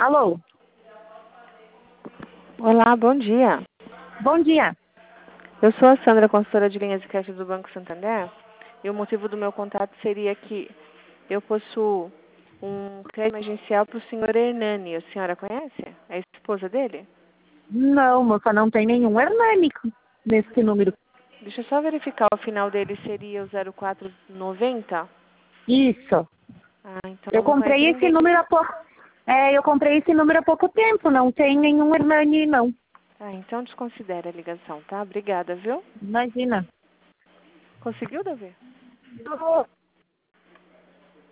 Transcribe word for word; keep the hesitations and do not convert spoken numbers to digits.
Alô? Olá, bom dia. Bom dia. Eu sou a Sandra, consultora de linhas de crédito do Banco Santander. E o motivo do meu contato seria que eu possuo um crédito emergencial para o senhor Hernani. A senhora conhece? É a esposa dele? Não, moça, não tem nenhum Hernani nesse número. Deixa eu só verificar. O final dele seria o zero quatro noventa? Isso. Ah, então Eu não conhece comprei esse ninguém. número há pouco. É, eu comprei esse número há pouco tempo. Não tem nenhum Hernani, não. Ah, então desconsidere a ligação, tá? Obrigada, viu? Imagina. Conseguiu, Davi? Tô-